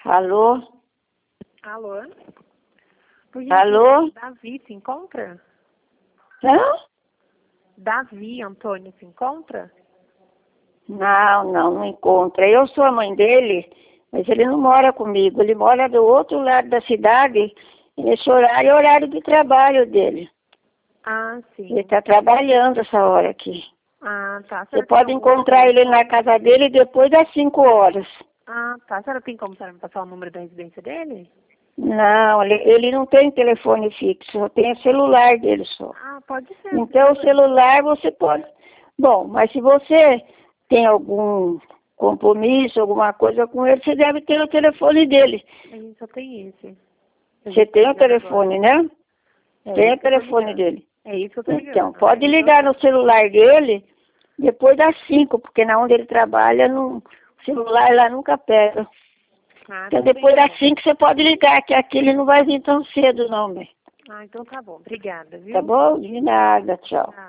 Alô? Alô? Alô? Davi se encontra? Hã? Davi Antônio se encontra? Não encontra. Eu sou a mãe dele, mas ele não mora comigo. Ele mora do outro lado da cidade. E nesse horário é o horário de trabalho dele. Ah, sim. Ele está trabalhando essa hora aqui. Ah, tá. Você pode encontrar ele na casa dele depois das 5 horas. Ah, tá. A senhora tem como a senhora me passar o número da residência dele? Não, ele não tem telefone fixo, só tem o celular dele só. Ah, pode ser. Então, o celular você pode... Bom, mas se você tem algum compromisso, alguma coisa com ele, você deve ter o telefone dele. A gente só tem esse. Você tem o telefone, né? Tem o telefone dele. É isso que eu tô ligando. Então, pode ligar no celular dele depois das 5, porque na onde ele trabalha, o celular lá nunca pega. Ah, Então, tudo depois bem, das 5 você pode ligar, que aqui ele não vai vir tão cedo, não, né? Ah, então tá bom. Obrigada, viu? Tá bom? De nada, tchau. Tchau.